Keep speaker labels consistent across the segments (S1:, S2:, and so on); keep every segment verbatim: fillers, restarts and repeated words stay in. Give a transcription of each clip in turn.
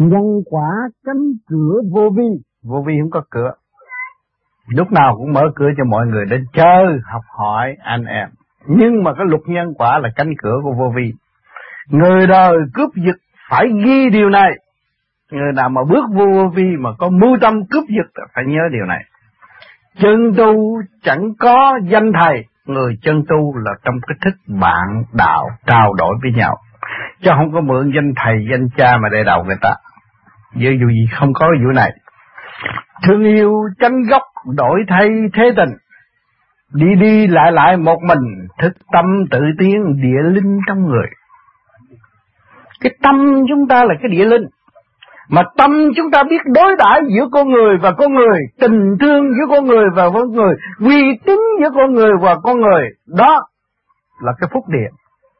S1: Nhân quả cánh cửa vô vi.
S2: Vô vi không có cửa. Lúc nào cũng mở cửa cho mọi người đến chơi, học hỏi anh em. Nhưng mà cái luật nhân quả là cánh cửa của vô vi. Người đời cướp giật phải ghi điều này. Người nào mà bước vô vô vi mà có mưu tâm cướp giật phải nhớ điều này. Chân tu chẳng có danh thầy. Người chân tu là trong cái thức bạn đạo trao đổi với nhau, chứ không có mượn danh thầy danh cha mà để đầu người ta. Dù dù gì không có vụ này. Thương yêu chánh gốc đổi thay thế tình. Đi đi lại lại một mình, thức tâm tự tiến địa linh trong người. Cái tâm chúng ta là cái địa linh. Mà tâm chúng ta biết đối đãi giữa con người và con người, tình thương giữa con người và con người, uy tín giữa con người và con người, đó là cái phúc địa.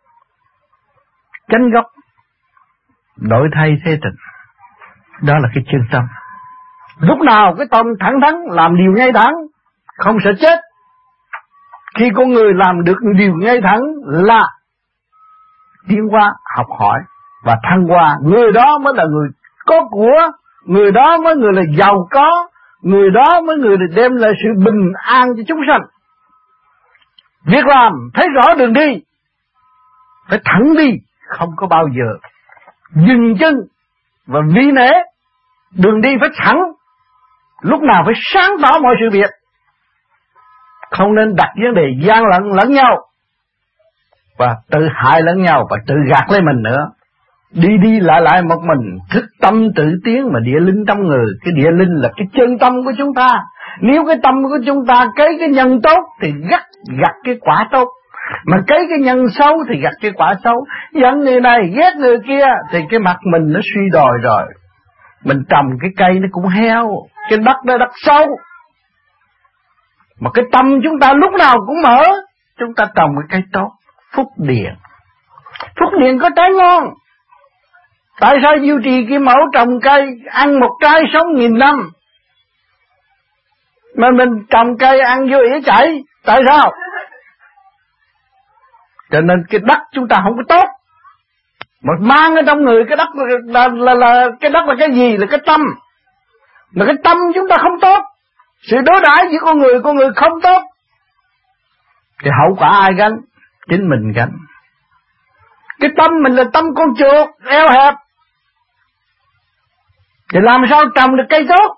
S2: Chánh gốc đổi thay thế tình, đó là cái chân tâm. Lúc nào cái tâm thẳng thắn làm điều ngay thẳng, không sợ chết. Khi con người làm được điều ngay thẳng là tiến qua học hỏi và thăng hoa, người đó mới là người có của, người đó mới người là giàu có, người đó mới người là đem lại sự bình an cho chúng sanh. Việc làm thấy rõ đường đi, phải thẳng đi, không có bao giờ dừng chân và vi nể. Đường đi phải thẳng, lúc nào phải sáng tỏ mọi sự việc, không nên đặt vấn đề gian lận lẫn nhau và tự hại lẫn nhau và tự gạt lấy mình nữa. Đi đi lại lại một mình, thức tâm tự tiến mà địa linh trong người. Cái địa linh là cái chân tâm của chúng ta. Nếu cái tâm của chúng ta cấy cái nhân tốt thì gặt gặt cái quả tốt, mà cấy cái nhân xấu thì gặt cái quả xấu. Giận người này ghét người kia thì cái mặt mình nó suy đồi rồi. Mình trồng cái cây nó cũng heo, cái đất nó đất sâu. Mà cái tâm chúng ta lúc nào cũng mở, chúng ta trồng cái cây tốt, phúc điền. Phúc điền có trái ngon. Tại sao Diêu Trì Kim Mẫu trồng cây ăn một trái sống nghìn năm, mà mình trồng cây ăn vô ỉa chảy? Tại sao? Cho nên cái đất chúng ta không có tốt. Mà mang ở trong người cái đất là, là, là, là cái đất là cái gì? Là cái tâm. Mà cái tâm chúng ta không tốt, sự đối đãi giữa con người con người không tốt, thì hậu quả ai gánh? Chính mình gánh. Cái tâm mình là tâm con chuột eo hẹp, thì làm sao trồng được cây tốt?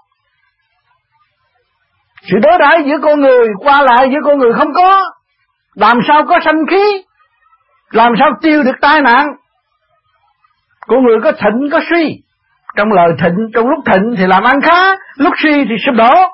S2: Sự đối đãi giữa con người, qua lại giữa con người không có, làm sao có sanh khí? Làm sao tiêu được tai nạn? Con người có thịnh có suy. Trong lời thịnh, trong lúc thịnh thì làm ăn khá, lúc suy thì sụp đổ.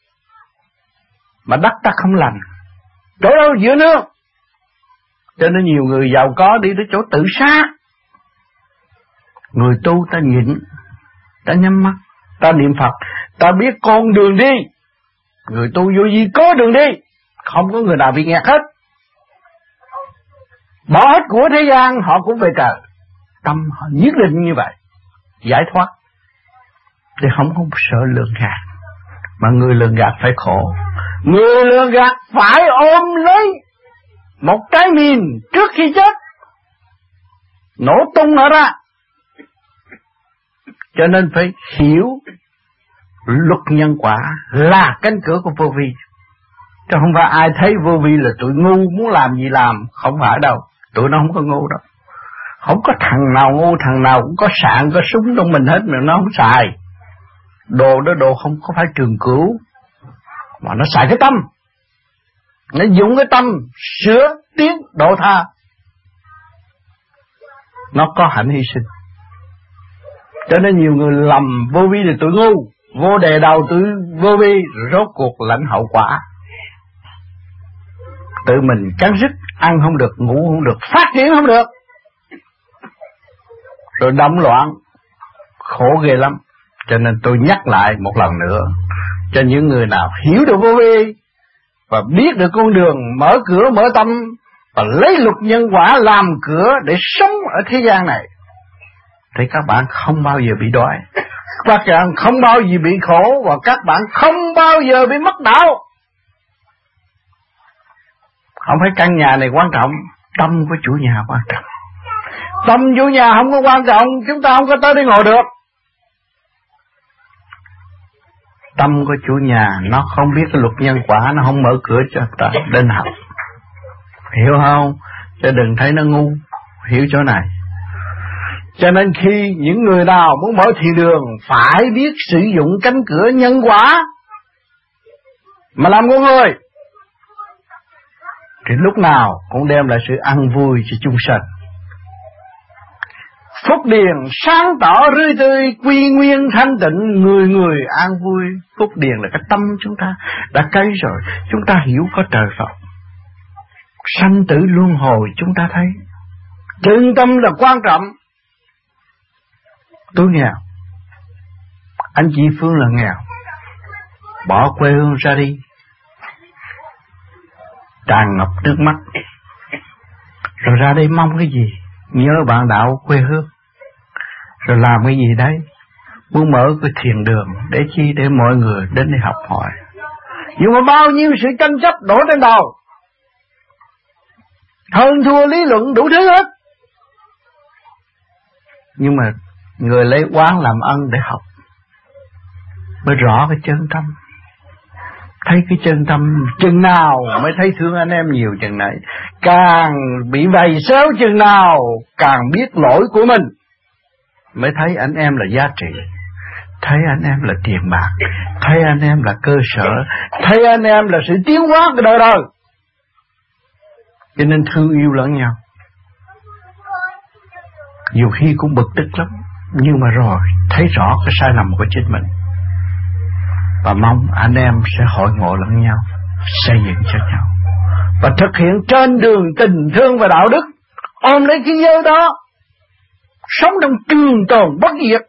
S2: Mà đất ta không lành, chỗ đâu giữa nước. Cho nên nhiều người giàu có đi tới chỗ tự sát. Người tu ta nhịn, ta nhắm mắt, ta niệm Phật, ta biết con đường đi. Người tu vô vi có đường đi, không có người nào bị nghẹt hết. Bỏ hết của thế gian họ cũng về trời. Tâm họ nhất định như vậy, giải thoát. Thì không có sợ lường gạt. Mà người lường gạt phải khổ. Người lường gạt phải ôm lấy một trái mìn trước khi chết, nổ tung nó ra. Cho nên phải hiểu luật nhân quả là cánh cửa của vô vi. Chứ không phải ai thấy vô vi là tụi ngu muốn làm gì làm. Không phải đâu, tụi nó không có ngu đâu. Không có thằng nào ngu, thằng nào cũng có sạn, có súng trong mình hết mà nó không xài. Đồ đó đồ không có phải trường cửu, mà nó xài cái tâm. Nó dùng cái tâm sửa tiến độ tha. Nó có hạnh hy sinh. Cho nên nhiều người lầm vô vi là tụi ngu, vô đề đầu tụi vô vi, rốt cuộc lãnh hậu quả. Tự mình cắn rứt, ăn không được, ngủ không được, phát triển không được, rồi động loạn, khổ ghê lắm. Cho nên tôi nhắc lại một lần nữa, cho những người nào hiểu được vô vi và biết được con đường mở cửa mở tâm và lấy luật nhân quả làm cửa để sống ở thế gian này, thì các bạn không bao giờ bị đói, các bạn không bao giờ bị khổ, và các bạn không bao giờ bị mất đạo. Không phải căn nhà này quan trọng, tâm của chủ nhà quan trọng. Tâm chủ nhà không có quan trọng, chúng ta không có tới đây ngồi được. tâm của chủ nhà nó không biết cái luật nhân quả, nó không mở cửa cho ta đến học. Hiểu không? Chứ đừng thấy nó ngu, hiểu chỗ này. Cho nên khi những người nào muốn mở thiền đường phải biết sử dụng cánh cửa nhân quả mà làm con người, thì lúc nào cũng đem lại sự an vui cho chúng sanh. Phúc điền sáng tỏ rươi tươi, quy nguyên thanh tịnh, người người an vui. Phúc điền là cái tâm chúng ta đã cấy rồi, chúng ta hiểu có trời Phật. Sanh tử luân hồi chúng ta thấy. Chân tâm là quan trọng. Tôi nghèo, anh chị Phương là nghèo, bỏ quê hương ra đi, tràn ngập nước mắt, rồi ra đây mong cái gì? Nhớ bạn đạo quê hương, rồi làm cái gì đấy? Muốn mở cái thiền đường để chi? Để mọi người đến đây học hỏi. Nhưng mà bao nhiêu sự tranh chấp đổ trên đầu, hơn thua lý luận đủ thứ hết. Nhưng mà người lấy oán làm ân để học, mới rõ cái chân tâm. Thấy cái chân tâm chừng nào mới thấy thương anh em nhiều chừng này. Càng bị vầy xéo chừng nào càng biết lỗi của mình, mới thấy anh em là giá trị, thấy anh em là tiền bạc, thấy anh em là cơ sở, thấy anh em là sự tiến hóa của đời đời. Cho nên thương yêu lẫn nhau. Nhiều khi cũng bực tức lắm, nhưng mà rồi thấy rõ cái sai lầm của chính mình, và mong anh em sẽ hội ngộ lẫn nhau, xây dựng cho nhau, và thực hiện trên đường tình thương và đạo đức, ôm lấy cái giới đó, sống trong trường tồn bất diệt,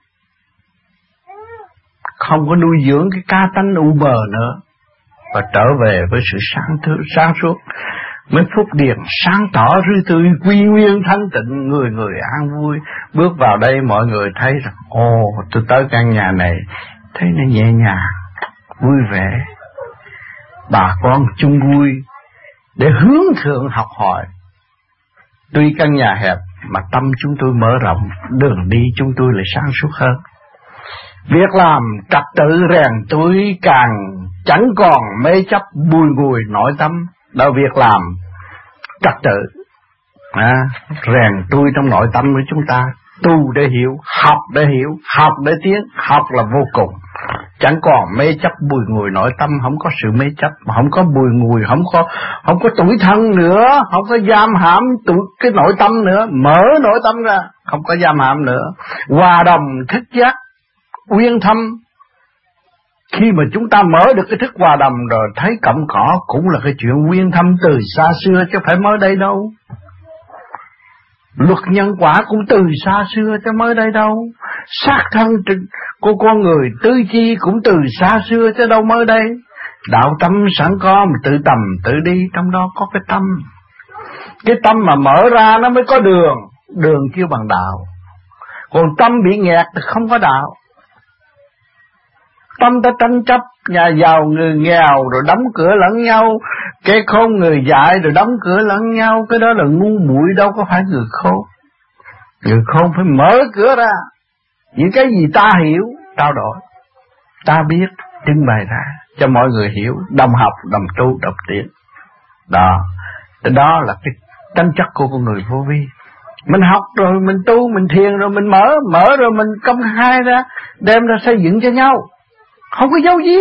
S2: không có nuôi dưỡng cái ca tánh u mờ nữa, và trở về với sự sáng thứ sáng suốt, mới phúc điền sáng tỏ rươi tươi, quy nguyên thanh tịnh, người người an vui. Bước vào đây mọi người thấy rằng ồ, tôi tới căn nhà này thấy nó nhẹ nhàng, vui vẻ, bà con chung vui để hướng thượng học hỏi. Tuy căn nhà hẹp mà tâm chúng tôi mở rộng, đường đi chúng tôi lại sáng suốt hơn. Việc làm trật tự rèn tôi càng chẳng còn mê chấp bùi ngùi nội tâm. Đó, việc làm trật tự à, rèn tôi trong nội tâm của chúng ta. Tu để hiểu, học để hiểu, học để tiến. Học là vô cùng, chẳng còn mê chấp bùi ngùi nội tâm. Không có sự mê chấp, không có bùi ngùi, không có không có tủi thân nữa, không có giam hãm tủi cái nội tâm nữa. Mở nội tâm ra, không có giam hãm nữa. Hòa đồng thức giác, uyên thâm. Khi mà chúng ta mở được cái thức hòa đồng rồi, thấy cọng cỏ cũng là cái chuyện uyên thâm từ xa xưa, chứ phải mới đây đâu. Luật nhân quả cũng từ xa xưa chứ mới đây đâu. Xác thân của con người tư chi cũng từ xa xưa chứ đâu mới đây. Đạo tâm sẵn có mà tự tầm tự đi, trong đó có cái tâm. Cái tâm mà mở ra nó mới có đường. Đường kêu bằng đạo. Còn tâm bị nghẹt thì không có đạo. Tâm ta tranh chấp, nhà giàu người nghèo rồi đóng cửa lẫn nhau, cái khôn người dại rồi đóng cửa lẫn nhau. Cái đó là ngu muội, đâu có phải người khôn. Người khôn phải mở cửa ra, những cái gì ta hiểu trao đổi, ta biết trưng bày ra cho mọi người hiểu, đồng học, đồng tu, đồng tiến. Đó, đó là cái tranh chấp của con người vô vi. Mình học rồi mình tu, mình thiền rồi mình mở, mở rồi mình công khai ra, đem ra xây dựng cho nhau, không có giấu giếm.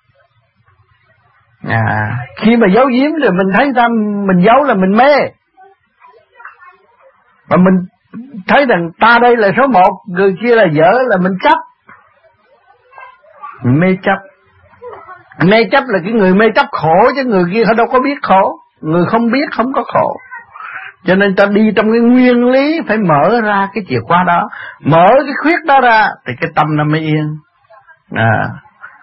S2: À, khi mà giấu giếm rồi mình thấy ra mình giấu là mình mê, và mình thấy rằng ta đây là số một, người kia là dở, là mình chấp. Mê chấp. Mê chấp là cái người mê chấp khổ, chứ người kia họ đâu có biết khổ. Người không biết không có khổ. Cho nên ta đi trong cái nguyên lý phải mở ra cái chìa khóa đó, mở cái khuyết đó ra thì cái tâm nó mới yên. À,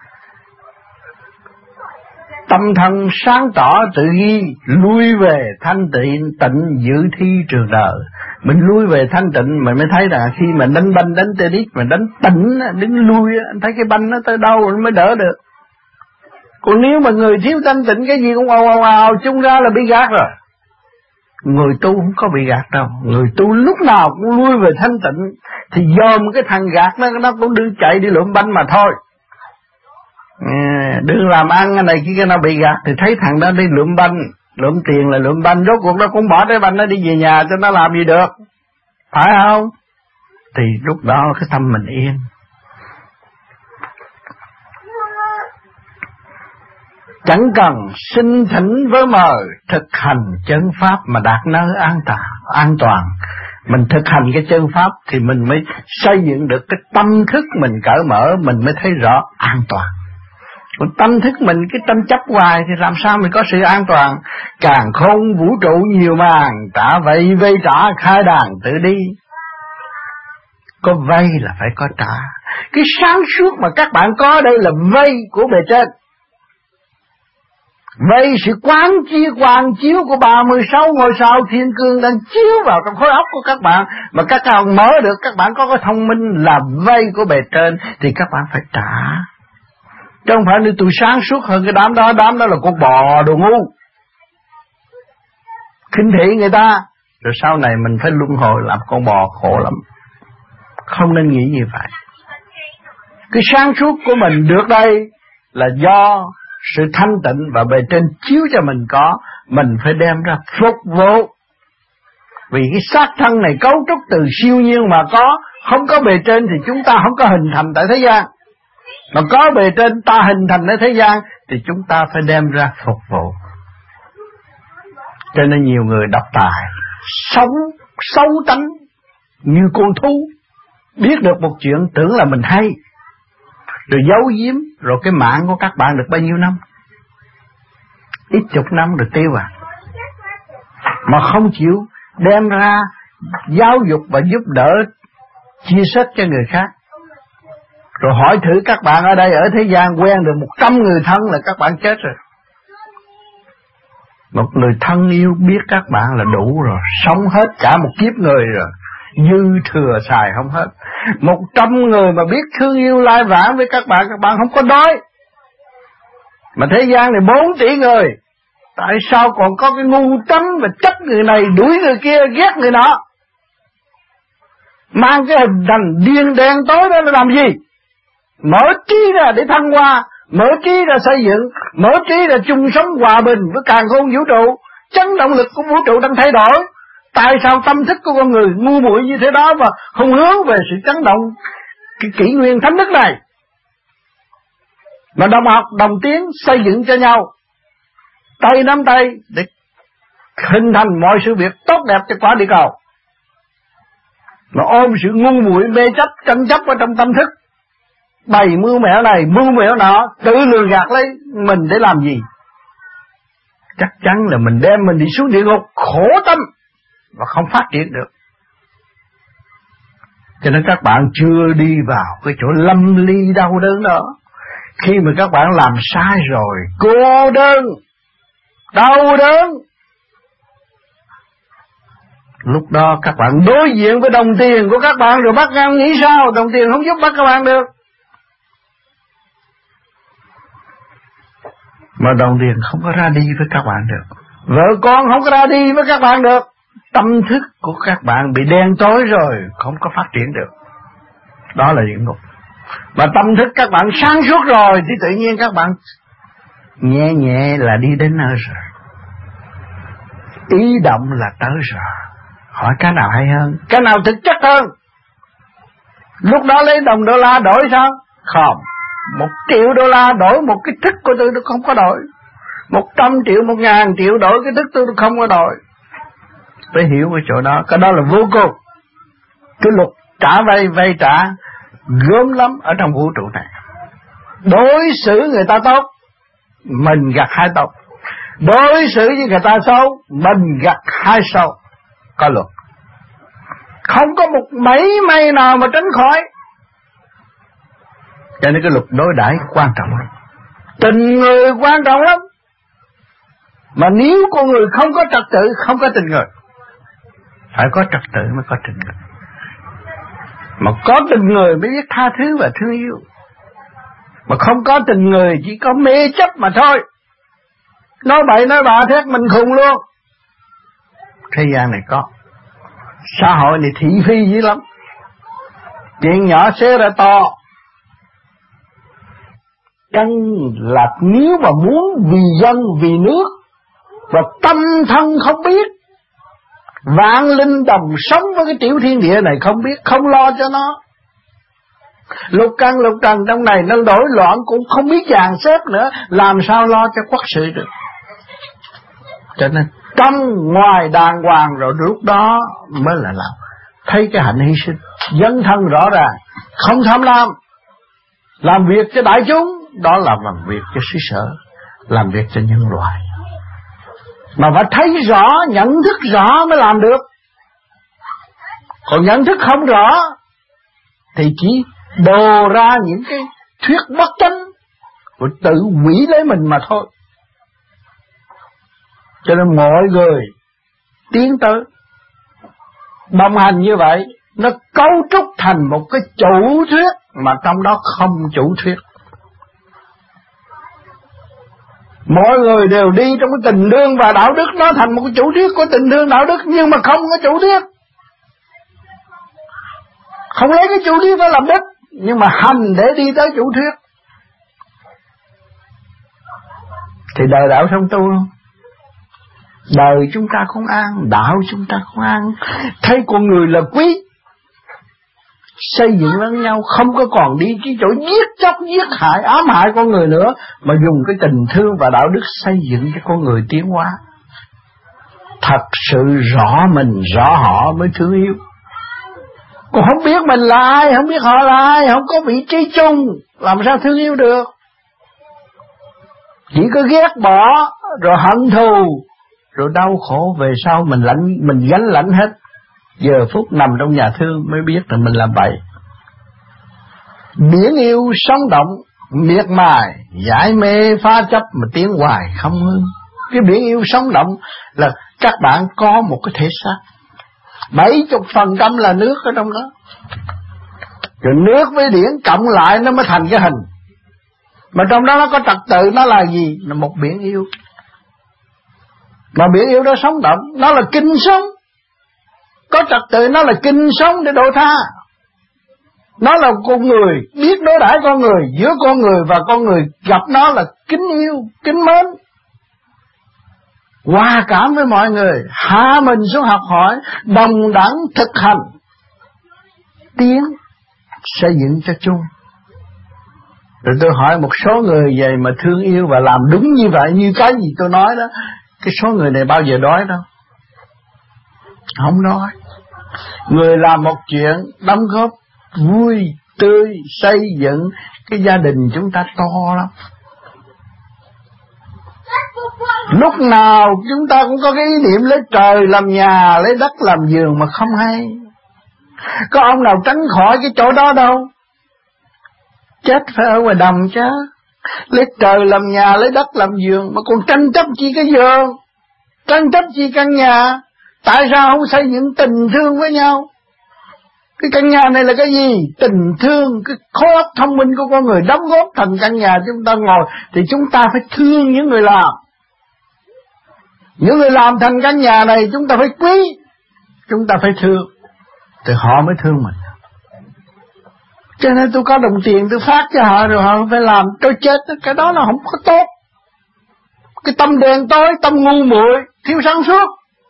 S2: tâm thân sáng tỏ tự ghi, lui về thanh tịnh tịnh giữ thi trường đời. Mình lui về thanh tịnh mình mới thấy là khi mà đánh banh đánh tennis, mình đánh tịnh đứng lui, anh thấy cái banh nó tới đâu rồi mới đỡ được. Còn nếu mà người thiếu thanh tịnh cái gì cũng ào ào ào chung ra là bị gạt rồi. Người tu không có bị gạt đâu. Người tu lúc nào cũng lui về thanh tịnh, thì dòm cái thằng gạt nó nó cũng đưa chạy đi lượm banh mà thôi. Đừng làm ăn cái này kia cái nó bị gạt thì thấy thằng đó đi lượm banh, lượm tiền là lượm banh, rốt cuộc nó cũng bỏ cái banh nó đi về nhà cho nó làm gì được, phải không? Thì lúc đó cái tâm mình yên. Chẳng cần xin thỉnh với mời, thực hành chân pháp mà đạt nơi an toàn, an toàn. Mình thực hành cái chân pháp thì mình mới xây dựng được cái tâm thức mình cởi mở, mình mới thấy rõ an toàn. Còn tâm thức mình cái tâm chấp hoài thì làm sao mình có sự an toàn? Càng không vũ trụ nhiều màn, trả vậy vay trả khai đàn tự đi. Có vay là phải có trả. Cái sáng suốt mà các bạn có đây là vay của bề trên. Vậy sự quán chiếu quán chiếu của ba mươi sáu ngôi sao thiên cương đang chiếu vào trong khối óc của các bạn, mà các bạn mở được, các bạn có cái thông minh là vay của bề trên thì các bạn phải trả. Chứ không phải nếu tôi sáng suốt hơn cái đám đó, đám đó là con bò đồ ngu, khinh thị người ta, rồi sau này mình phải luân hồi làm con bò khổ lắm. Không nên nghĩ như vậy. Cái sáng suốt của mình được đây là do sự thanh tịnh và bề trên chiếu cho mình có, mình phải đem ra phục vụ. Vì cái xác thân này cấu trúc từ siêu nhiên mà có, không có bề trên thì chúng ta không có hình thành tại thế gian. Mà có bề trên ta hình thành ở thế gian thì chúng ta phải đem ra phục vụ. Cho nên nhiều người độc tài, sống xấu tánh như con thú, biết được một chuyện tưởng là mình hay, rồi giấu giếm, rồi cái mạng của các bạn được bao nhiêu năm? Ít chục năm rồi tiêu à. Mà không chịu đem ra giáo dục và giúp đỡ, chia sẻ cho người khác. Rồi hỏi thử các bạn ở đây, ở thế gian quen được một trăm người thân là các bạn chết rồi. Một người thân yêu biết các bạn là đủ rồi, sống hết cả một kiếp người rồi, dư thừa xài không hết. Một trăm người mà biết thương yêu lai vãng với các bạn, các bạn không có đói. Mà thế gian này bốn tỷ người, tại sao còn có cái ngu trắng và chấp người này, đuổi người kia, ghét người nọ? Mang cái hình thành điên đen tối đó là làm gì? Mở trí ra để thăng hoa, mở trí ra xây dựng, mở trí ra chung sống hòa bình với càn khôn vũ trụ. Chấn động lực của vũ trụ đang thay đổi. Tại sao tâm thức của con người ngu muội như thế đó và không hướng về sự chấn động cái kỷ nguyên thánh đức này? Mà đồng học, đồng tiến xây dựng cho nhau, tay nắm tay để hình thành mọi sự việc tốt đẹp cho quả địa cầu. Mà ôm sự ngu muội mê chấp, tranh chấp ở trong tâm thức, bày mưu mẹo này, mưu mẹo nọ, tự lừa gạt lấy mình để làm gì? Chắc chắn là mình đem mình đi xuống địa ngục khổ tâm và không phát triển được. Cho nên các bạn chưa đi vào cái chỗ lâm ly đau đớn đó. Khi mà các bạn làm sai rồi, cô đơn, đau đớn, lúc đó các bạn đối diện với đồng tiền của các bạn rồi bắt ngang nghĩ sao? Đồng tiền không giúp bắt các bạn được. Mà đồng tiền không có ra đi với các bạn được, vợ con không có ra đi với các bạn được. Tâm thức của các bạn bị đen tối rồi, không có phát triển được. Đó là địa ngục. Mà tâm thức các bạn sáng suốt rồi thì tự nhiên các bạn nhẹ nhẹ là đi đến nơi rồi. Ý động là tới rồi. Hỏi cái nào hay hơn, cái nào thực chất hơn? Lúc đó lấy đồng đô la đổi sao? Không. Một triệu đô la đổi một cái thức của tôi, tôi không có đổi. Một trăm triệu, một ngàn triệu đổi cái thức tôi, tôi không có đổi. Phải hiểu cái chỗ đó. Cái đó là vô cùng. Cái luật trả vay, vay trả gớm lắm ở trong vũ trụ này. Đối xử người ta tốt, mình gặt hai tốt. Đối xử với người ta xấu, mình gặt hai xấu. Có luật. Không có một mấy may nào mà tránh khỏi. Cho nên cái luật đối đãi quan trọng lắm. Tình người quan trọng lắm. Mà nếu con người không có trật tự, không có tình người. Phải có trật tự mới có tình người. Mà có tình người mới biết tha thứ và thương yêu. Mà không có tình người chỉ có mê chấp mà thôi. Nói bậy nói bạ thét mình khùng luôn. Thế gian này có. Xã hội này thị phi dữ lắm. Chuyện nhỏ xé ra to. căn là nếu mà muốn vì dân, vì nước, và tâm thân không biết, vạn linh đồng sống với cái tiểu thiên địa này không biết, không lo cho nó. Lục căn lục trần trong này nó đổi loạn cũng không biết dàn xếp nữa, làm sao lo cho quốc sự được. Cho nên trong ngoài đàng hoàng rồi lúc đó mới là làm. Thấy cái hạnh hy sinh, dấn thân rõ ràng, không tham lam, làm việc cho đại chúng, đó là làm việc cho xứ sở, làm việc cho nhân loại. Mà phải thấy rõ, nhận thức rõ mới làm được. Còn nhận thức không rõ thì chỉ đồ ra những cái thuyết bất chánh, rồi tự hủy lấy mình mà thôi. Cho nên mọi người tiến tới đồng hành như vậy, nó cấu trúc thành một cái chủ thuyết mà trong đó không chủ thuyết. Mọi người đều đi trong cái tình thương và đạo đức, nó thành một cái chủ thuyết của tình thương đạo đức, nhưng mà không có chủ thuyết. Không lấy cái chủ thuyết đó làm đích, nhưng mà hành để đi tới chủ thuyết. Thì đời đạo không tu không? Đời chúng ta không an, đạo chúng ta không an. Thấy con người là quý, xây dựng lẫn nhau, không có còn đi cái chỗ giết chóc, giết hại, ám hại con người nữa, mà dùng cái tình thương và đạo đức xây dựng cho con người tiến hóa. Thật sự rõ mình, rõ họ mới thương yêu. Còn không biết mình là ai, không biết họ là ai, không có vị trí chung, làm sao thương yêu được? Chỉ có ghét bỏ, rồi hận thù, rồi đau khổ về sau mình lãnh, mình gánh lãnh hết. Giờ phút nằm trong nhà thương mới biết là mình làm vậy. Biển yêu sống động, miệt mài, giải mê phá chấp mà tiến hoài không ngưng. Cái biển yêu sống động là các bạn có một cái thể xác, bảy chục phần trăm là nước ở trong đó. Rồi nước với điển cộng lại nó mới thành cái hình. Mà trong đó nó có trật tự, nó là gì? Là một biển yêu. Mà biển yêu đó sống động, nó là kinh sống. Có trật tự, nó là kinh sống để độ tha. Nó là con người, biết đối đãi con người, giữa con người và con người gặp nó là kính yêu, kính mến. Hòa cảm với mọi người, hạ mình xuống học hỏi, đồng đẳng thực hành, tiến, xây dựng cho chung. Rồi tôi hỏi một số người về mà thương yêu và làm đúng như vậy, như cái gì tôi nói đó, cái số người này bao giờ đói đâu. Không đói. Người làm một chuyện đóng góp vui, tươi, xây dựng cái gia đình chúng ta to lắm. Lúc nào chúng ta cũng có cái ý niệm lấy trời làm nhà, lấy đất làm giường mà không hay. Có ông nào tránh khỏi cái chỗ đó đâu. Chết phải ở ngoài đầm chứ. Lấy trời làm nhà, lấy đất làm giường mà còn tranh chấp chi cái giường, tranh chấp chi căn nhà. Tại sao không xây dựng tình thương với nhau? Cái căn nhà này là cái gì? Tình thương, cái khối óc thông minh của con người đóng góp thành căn nhà chúng ta ngồi. Thì chúng ta phải thương những người làm. Những người làm thành căn nhà này chúng ta phải quý, chúng ta phải thương, thì họ mới thương mình. Cho nên tôi có đồng tiền tôi phát cho họ, rồi họ phải làm tôi chết. Cái đó là không có tốt. Cái tâm đen tối, tâm ngu muội, thiếu sáng suốt.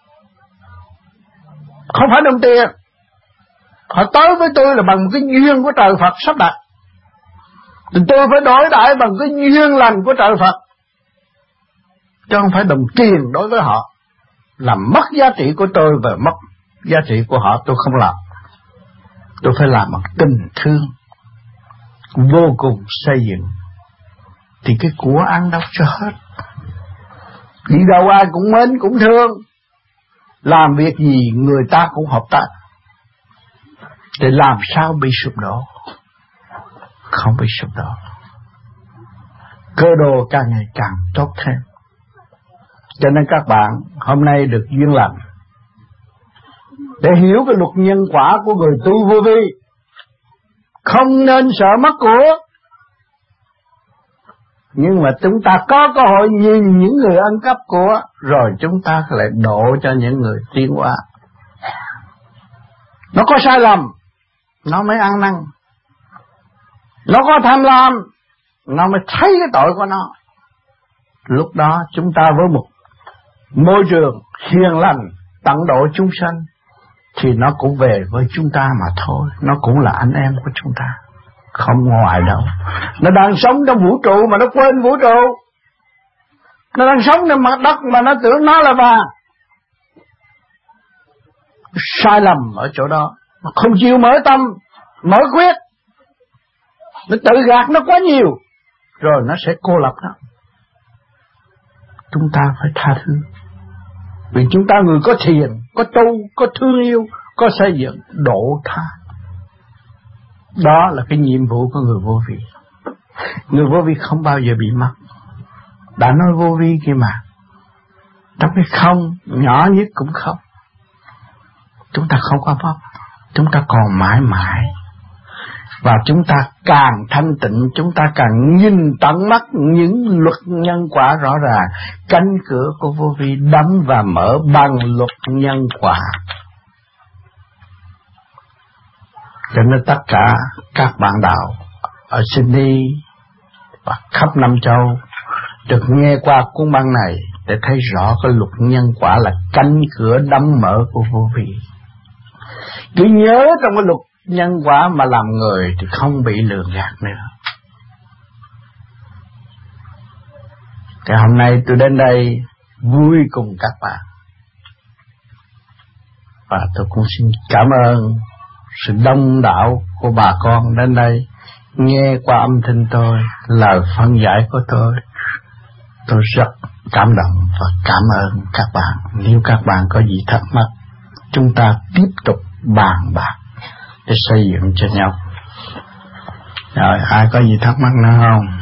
S2: Không phải đồng tiền. Họ tới với tôi là bằng cái duyên của trời Phật sắp đặt, thì tôi phải đối đãi bằng cái duyên lành của trời Phật, chứ không phải đồng tiền đối với họ. Làm mất giá trị của tôi và mất giá trị của họ tôi không làm. Tôi phải làm bằng tình thương vô cùng xây dựng, thì cái của ăn đâu cho hết. Đi đâu ai cũng mến cũng thương, làm việc gì người ta cũng hợp tác, để làm sao bị sụp đổ. Không bị sụp đổ. Cơ đồ càng ngày càng tốt thêm. Cho nên các bạn hôm nay được duyên lành để hiểu cái luật nhân quả của người tu vô vi. Không nên sợ mất của, nhưng mà chúng ta có cơ hội nhìn những người ăn cắp của, rồi chúng ta lại độ cho những người tiến hóa. Nó có sai lầm, nó mới ăn năn. Nó có tham lam, nó mới thấy cái tội của nó. Lúc đó chúng ta với một môi trường hiền lành, tận độ chúng sanh, thì nó cũng về với chúng ta mà thôi. Nó cũng là anh em của chúng ta, không ngoài đâu. Nó đang sống trong vũ trụ mà nó quên vũ trụ. Nó đang sống trên mặt đất mà nó tưởng nó là vàng. Sai lầm ở chỗ đó. Nó không chịu mở tâm, mở quyết. Nó tự gạt nó quá nhiều, rồi nó sẽ cô lập nó. Chúng ta phải tha thứ. Vì chúng ta người có thiền, có tu, có thương yêu, có xây dựng, độ tha. Đó là cái nhiệm vụ của người vô vi. Người vô vi không bao giờ bị mất. Đã nói vô vi kia mà. Trong cái không, nhỏ nhất cũng không. Chúng ta không có mất. Chúng ta còn mãi mãi. Và chúng ta càng thanh tịnh, chúng ta càng nhìn tận mắt những luật nhân quả rõ ràng. Cánh cửa của vô vi đóng và mở bằng luật nhân quả. Cho nên tất cả các bạn đạo ở Sydney và khắp Nam Châu được nghe qua cuốn băng này để thấy rõ cái luật nhân quả là cánh cửa đóng mở của vô vi. Cứ nhớ trong cái luật nhân quả mà làm người thì không bị lường gạt nữa. Thì hôm nay tôi đến đây vui cùng các bạn. Và tôi cũng xin cảm ơn sự đông đảo của bà con đến đây nghe qua âm thanh tôi, lời phân giải của tôi. Tôi rất cảm động và cảm ơn các bạn. Nếu các bạn có gì thắc mắc, chúng ta tiếp tục bàn bạc để xây dựng cho nhau. Rồi, ai có gì thắc mắc nữa không?